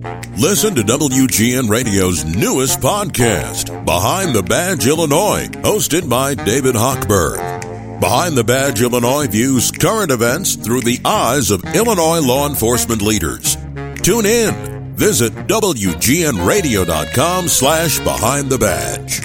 Listen to WGN Radio's newest podcast, Behind the Badge Illinois, hosted by David Hochberg. Behind the Badge Illinois views current events through the eyes of Illinois law enforcement leaders. Tune in. Visit WGNRadio.com/Behind the Badge.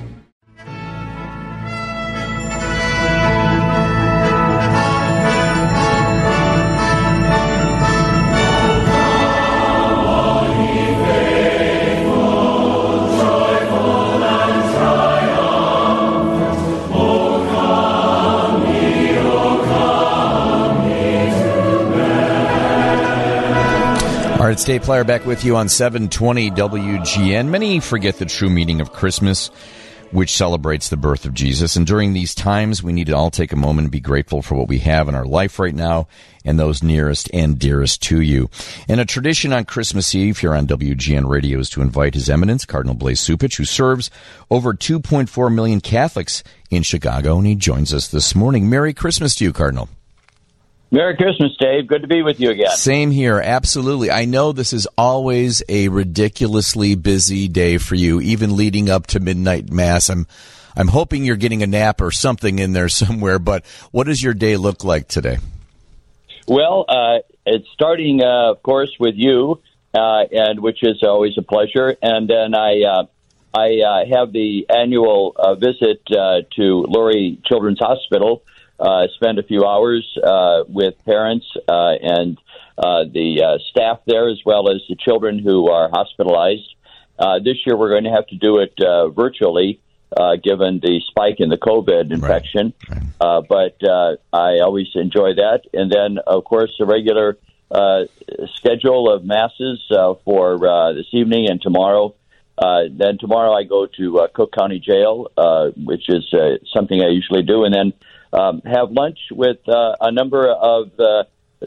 All right, it's Dave Plyer back with you on 720 WGN. Many forget the true meaning of Christmas, which celebrates the birth of Jesus. And during these times, we need to all take a moment and be grateful for what we have in our life right now and those nearest and dearest to you. And a tradition on Christmas Eve here on WGN Radio is to invite His Eminence, Cardinal Blase Cupich, who serves over 2.4 million Catholics in Chicago, and he joins us this morning. Merry Christmas to you, Cardinal. Merry Christmas, Dave. Good to be with you again. Same here, absolutely. I know this is always a ridiculously busy day for you, even leading up to midnight mass. I'm hoping you're getting a nap or something in there somewhere, but what does your day look like today? Well, it's starting, of course, with you, and which is always a pleasure. And then I have the annual visit to Lurie Children's Hospital. Spend a few hours with parents and the staff there, as well as the children who are hospitalized. This year, we're going to have to do it virtually, given the spike in the COVID infection. Right. But I always enjoy that. And then, of course, the regular schedule of masses for this evening and tomorrow. Then tomorrow I go to Cook County Jail, which is something I usually do, and then have lunch with a number of the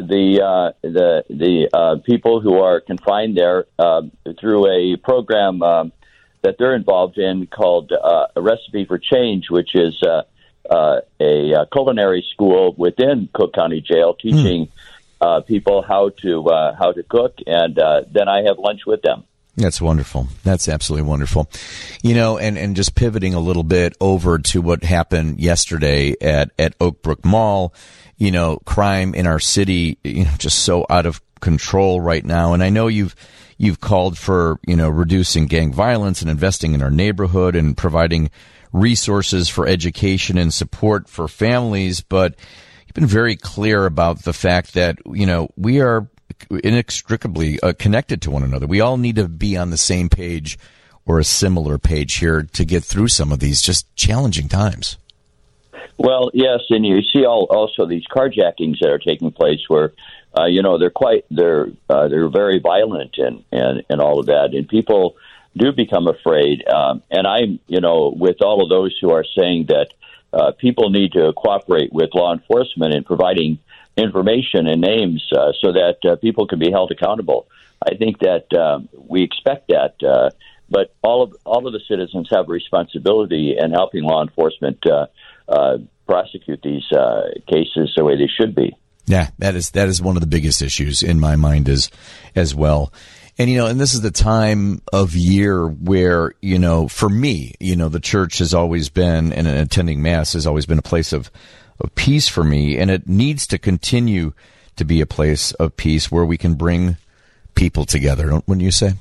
people who are confined there through a program that they're involved in called A Recipe for Change, which is a culinary school within Cook County Jail, teaching people how to cook, and then I have lunch with them. That's wonderful. That's absolutely wonderful. You know, and just pivoting a little bit over to what happened yesterday at Oak Brook Mall, you know, crime in our city, you know, just so out of control right now. And I know you've called for, you know, reducing gang violence and investing in our neighborhood and providing resources for education and support for families, but you've been very clear about the fact that, you know, we are inextricably connected to one another. We all need to be on the same page or a similar page here to get through some of these just challenging times. Well, yes, and you see also these carjackings that are taking place where, you know, they're very violent and all of that, and people do become afraid. And I'm, you know, with all of those who are saying that people need to cooperate with law enforcement in providing information and names so that people can be held accountable. I think that we expect that, but all of the citizens have a responsibility in helping law enforcement prosecute these cases the way they should be. Yeah, that is one of the biggest issues in my mind as well. And, you know, and this is the time of year where, you know, for me, you know, the church has always been, and attending Mass has always been a place of peace for me, and it needs to continue to be a place of peace where we can bring people together, wouldn't you say?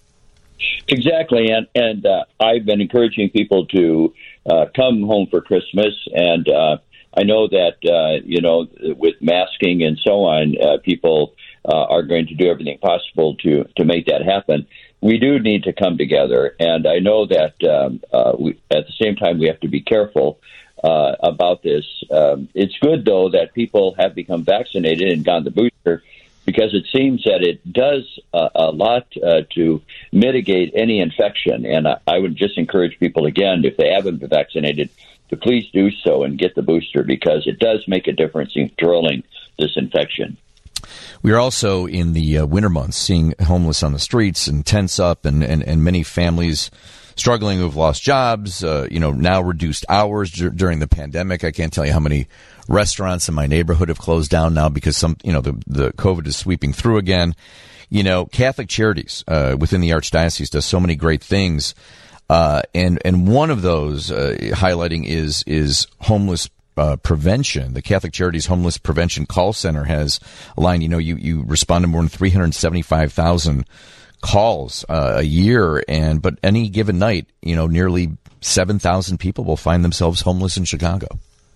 Exactly, and I've been encouraging people to come home for Christmas, and I know that, you know, with masking and so on, people are going to do everything possible to make that happen. We do need to come together, and I know that at the same time we have to be careful about this. It's good, though, that people have become vaccinated and gotten the booster, because it seems that it does a lot to mitigate any infection. And I would just encourage people, again, if they haven't been vaccinated, to please do so and get the booster, because it does make a difference in controlling this infection. We are also in the winter months seeing homeless on the streets and tents up and many families struggling who've lost jobs, now reduced hours during the pandemic. I can't tell you how many restaurants in my neighborhood have closed down now because the COVID is sweeping through again. Catholic Charities within the Archdiocese does so many great things. And one of those highlighting is homeless prevention. The Catholic Charities Homeless Prevention Call Center has a line. You respond to more than 375,000 calls a year, but any given night, nearly 7,000 people will find themselves homeless in Chicago.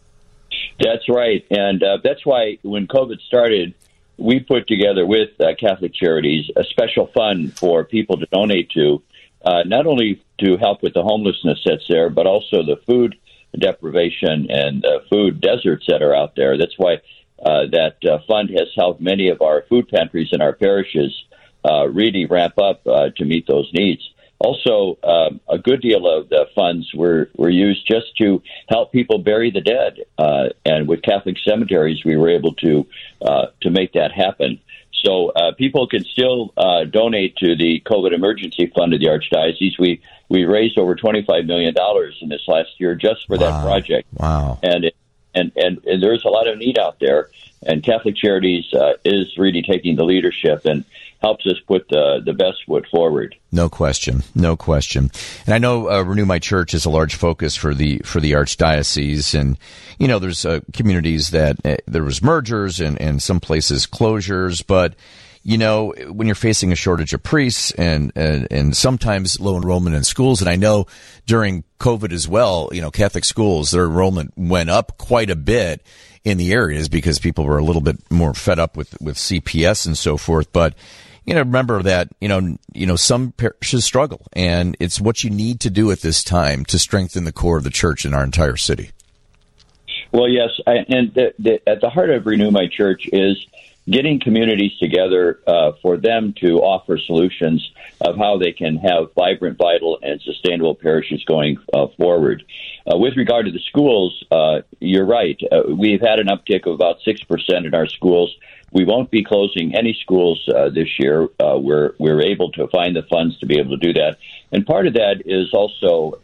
That's right, and that's why when COVID started, we put together with Catholic Charities a special fund for people to donate to, not only to help with the homelessness that's there, but also the food deprivation and food deserts that are out there. That's why that fund has helped many of our food pantries in our parishes really ramp up to meet those needs. Also, a good deal of the funds were used just to help people bury the dead. And with Catholic cemeteries, we were able to make that happen. So people can still donate to the COVID emergency fund of the Archdiocese. We raised over $25 million in this last year just for that project. Wow. And there's a lot of need out there. And Catholic Charities is really taking the leadership and helps us put the best foot forward. No question. And I know Renew My Church is a large focus for the Archdiocese, and there's communities that there was mergers and some places closures, but when you're facing a shortage of priests and sometimes low enrollment in schools, and I know during COVID as well, Catholic schools, their enrollment went up quite a bit in the areas because people were a little bit more fed up with CPS and so forth. But remember that some parishes struggle, and it's what you need to do at this time to strengthen the core of the church in our entire city. Well, yes, and at the heart of Renew My Church is getting communities together for them to offer solutions of how they can have vibrant, vital, and sustainable parishes going forward. With regard to the schools, you're right. We've had an uptick of about 6% in our schools. We won't be closing any schools this year. We're able to find the funds to be able to do that. And part of that is also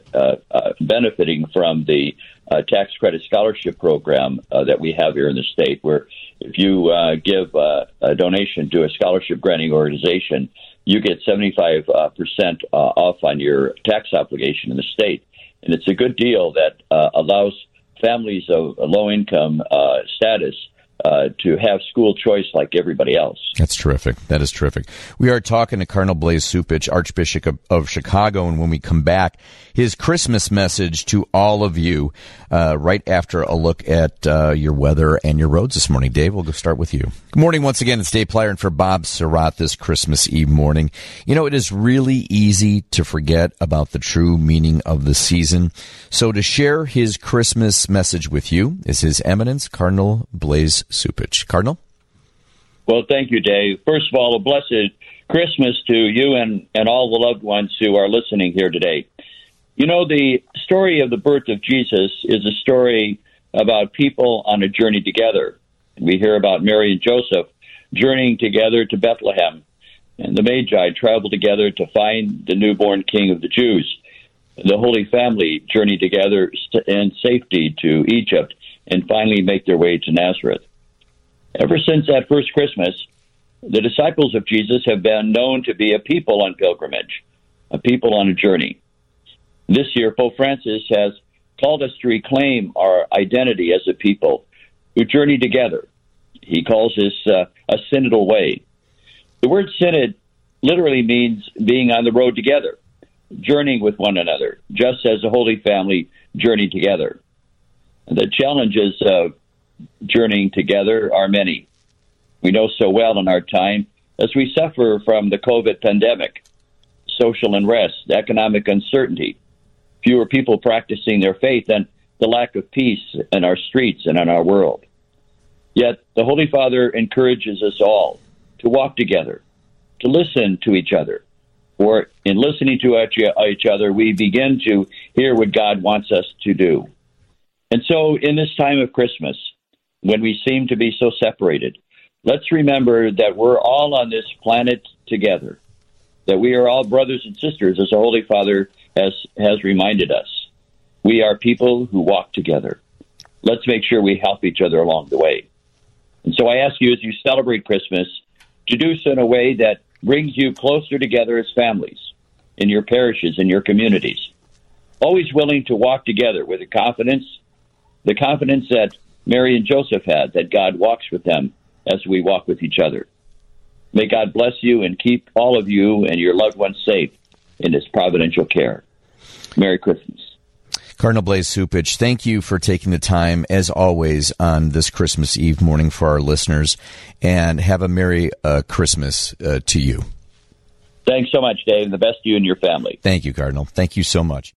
benefiting from the tax credit scholarship program that we have here in the state, where if you give a donation to a scholarship granting organization, you get 75% off on your tax obligation in the state. And it's a good deal that allows families of a low-income status to have school choice like everybody else. That's terrific. That is terrific. We are talking to Cardinal Blase Cupich, Archbishop of Chicago, and when we come back, his Christmas message to all of you right after a look at your weather and your roads this morning. Dave, we'll go start with you. Good morning once again. It's Dave Plyer and for Bob Surratt this Christmas Eve morning. It is really easy to forget about the true meaning of the season. So to share his Christmas message with you is His Eminence, Cardinal Blase Cupich. Cardinal? Well, thank you, Dave. First of all, a blessed Christmas to you and all the loved ones who are listening here today. The story of the birth of Jesus is a story about people on a journey together. We hear about Mary and Joseph journeying together to Bethlehem, and the Magi traveled together to find the newborn King of the Jews. The Holy Family journeyed together in safety to Egypt and finally make their way to Nazareth. Ever since that first Christmas, the disciples of Jesus have been known to be a people on pilgrimage, a people on a journey. This year, Pope Francis has called us to reclaim our identity as a people who journey together. He calls this a synodal way. The word synod literally means being on the road together, journeying with one another, just as the Holy Family journeyed together. The challenges of journeying together are many. We know so well in our time as we suffer from the COVID pandemic, social unrest, economic uncertainty, fewer people practicing their faith, and the lack of peace in our streets and in our world. Yet the Holy Father encourages us all to walk together, to listen to each other. For in listening to each other, we begin to hear what God wants us to do. And so in this time of Christmas, when we seem to be so separated, let's remember that we're all on this planet together, that we are all brothers and sisters, as the Holy Father has reminded us. We are people who walk together. Let's make sure we help each other along the way. And so I ask you, as you celebrate Christmas, to do so in a way that brings you closer together as families, in your parishes, in your communities. Always willing to walk together with the confidence that Mary and Joseph had, that God walks with them as we walk with each other. May God bless you and keep all of you and your loved ones safe in His providential care. Merry Christmas. Cardinal Blase Cupich, thank you for taking the time, as always, on this Christmas Eve morning for our listeners, and have a Merry Christmas to you. Thanks so much, Dave. The best to you and your family. Thank you, Cardinal. Thank you so much.